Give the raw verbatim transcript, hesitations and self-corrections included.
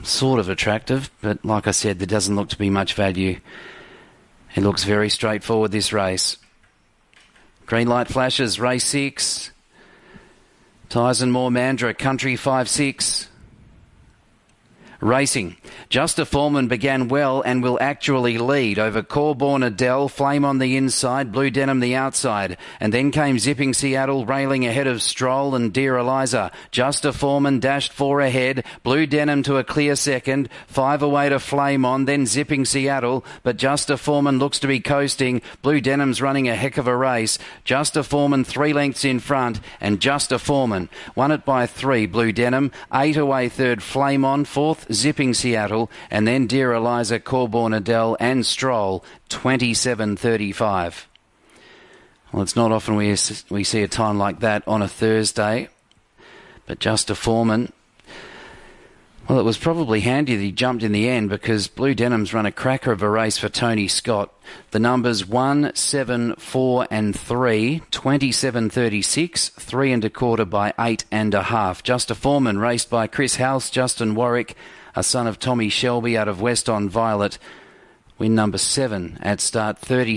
sort of attractive, but like I said, there doesn't look to be much value. It looks very straightforward, this race. Green light flashes, race six. Tyson Moore Mandra, Country five six. Racing. Justa Foreman began well and will actually lead over Corborn Adele, Flame on the inside, Blue Denim the outside. And then came Zipping Seattle, railing ahead of Stroll and Dear Eliza. Justa Foreman dashed four ahead, Blue Denim to a clear second, five away to Flame on, then Zipping Seattle. But Justa Foreman looks to be coasting. Blue Denim's running a heck of a race. Justa Foreman three lengths in front, and Justa Foreman won it by three. Blue Denim, eight away third, Flame on, fourth, Zipping Seattle, and then Dear Eliza, Corborn Adele and Stroll, twenty-seven thirty-five. Well, it's not often we we see a time like that on a Thursday, but Justa Foreman, well, it was probably handy that he jumped in the end, because Blue Denim's run a cracker of a race for Tony Scott. The numbers one, seven, four and three, twenty-seven thirty-six, three and a quarter by eight and a half. Justa Foreman raced by Chris House, Justin Warwick, a son of Tommy Shelby out of West on Violet. Win number seven at start thirty.